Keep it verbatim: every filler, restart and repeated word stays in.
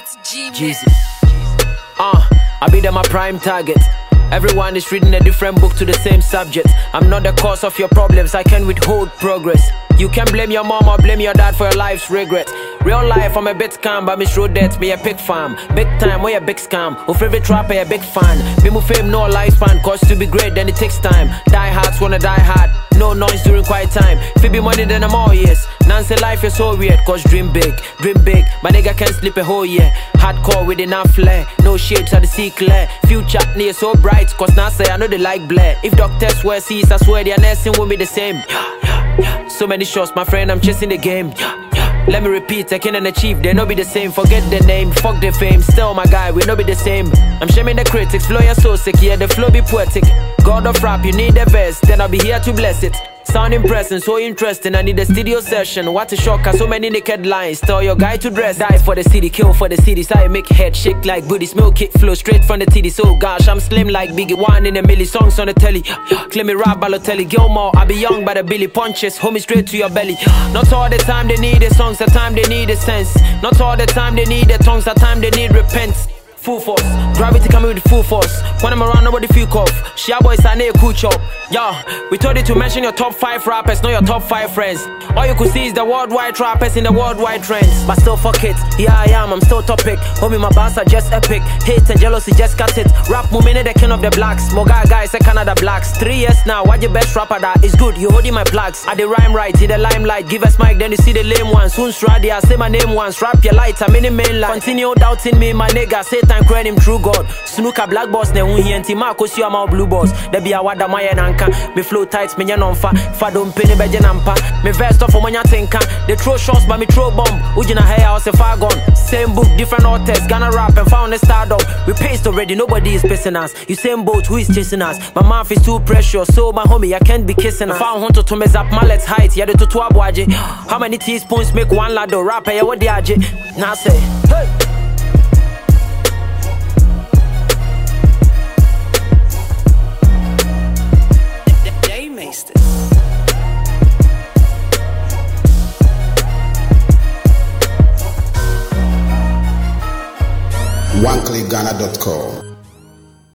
It's G Jesus. Uh, I be them a prime target. Everyone is reading a different book to the same subject. I'm not the cause of your problems, I can withhold progress. You can blame your mom or blame your dad for your life's regret. Real life, I'm a bit calm, but Miss Rodette, me a big farm. Big time, we a big scam. Who favorite rapper, a big fan. Me move fame, no lifespan, cause to be great, then it takes time. Die hards wanna die hard, no noise during quiet time. Phoebe money, then I'm all yes. Nancy life is so weird, cause dream big, dream big. My nigga can't sleep a whole year. Hardcore with enough flair, no shapes at the sea clear. Future near so bright, cause now say I know they like Blair. If doctors wear seas, I swear their nursing will be the same. So many shots, my friend, I'm chasing the game. Let me repeat, I can achieve, they no be the same. Forget the name, fuck the fame. Still my guy, we no be the same. I'm shaming the critics, flow you're so sick, yeah, the flow be poetic. God of rap, you need the best, then I'll be here to bless it. Sound impressing, so interesting, I need a studio session. What a shocker, so many naked lines. Tell your guy to dress. Die for the city, kill for the city. So I make head shake like booty. Smoke kick flow straight from the titty. So gosh, I'm slim like Biggie. One in a milli, songs on the telly. Claim me rap, Balotelli, Gilmore. I be young by the Billy punches. Homie straight to your belly. Not all the time they need the songs, the time they need the sense. Not all the time they need the tongues, the time they need repentance. Full force, gravity coming with full force. When I'm around, nobody feel cough. Shia boys, I need a cool chop. Yeah, we told you to mention your top five rappers, not your top five friends. All you could see is the worldwide rappers in the worldwide trends. But still, fuck it, here I am, I'm still topic. Homie, my bars are just epic. Hate and jealousy, just cut it. Rap movement, the king of the blacks. Moga guys, a Canada blacks. Three years now, what your best rapper that is good? You holding my plugs. I the rhyme right, see the limelight. Give us mic, then you see the lame ones. Soon Stradia, say my name once. Rap your light, I'm in the mainline. Continue doubting me, my nigga. Say and credit him true God. Snooker black boss ne hu hienti Marcos you am blue boss. There be a wada my nanka. Me flow tight me non fa. Fa don't penny beje nampa. Me verse off for manya tinka. They throw shots but me throw bomb. Ujina hair house a far gone. Same book, different authors. Gonna rap and found a stardom. We paced already, nobody is pissing us. You same boat, who is chasing us? My mouth is too precious, so my homie I can't be kissing us. Found hunter to mess up mallet's height. Yeah the to abwaje. How many teaspoons make one lado rapper? Yeah what the aje? Now say hey. one click ghana dot com